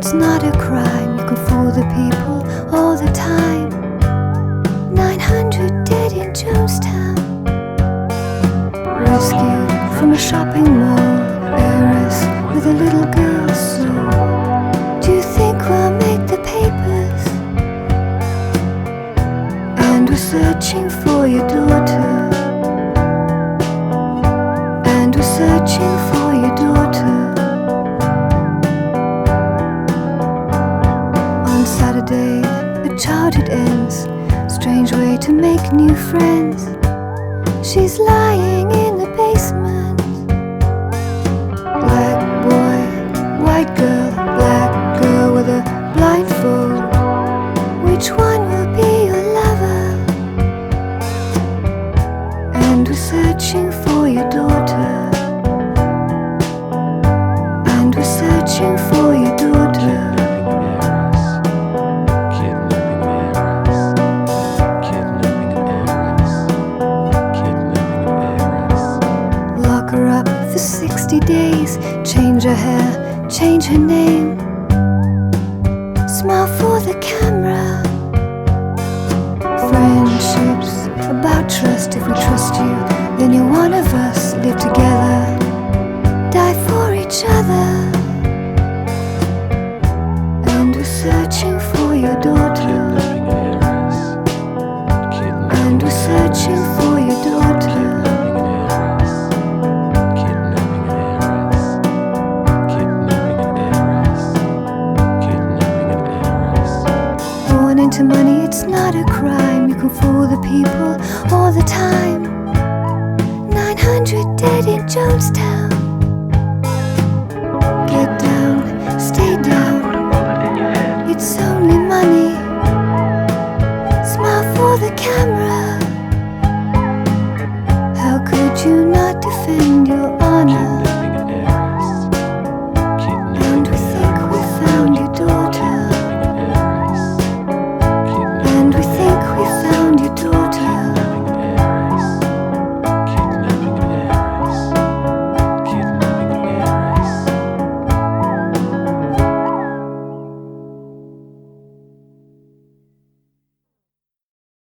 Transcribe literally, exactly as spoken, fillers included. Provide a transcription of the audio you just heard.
it's not a crime. You can fool the people all the time. Nine hundred dead in Jonestown. Rescued from a shopping mall, heiress with a little girl's soul. Do you think we'll make the papers? And we're searching for your daughter. And we're searching for your daughter. On Saturday, a childhood ends. Strange way to make new friends. She's lying in the basement. Black boy, white girl, black girl with a blindfold. Which one will be your lover? And we're searching for your daughter. And we're searching for your daughter. Lock her up for sixty days. Change her hair, change her name. Smile for the camera. Friendships about trust. If we trust you, then you're one of us. Live together, die for each other. And we're searching for your daughter. And we're searching for your daughter. Born into money, it's not a crime. You can fool the people all the time. Nine hundred dead in Jonestown.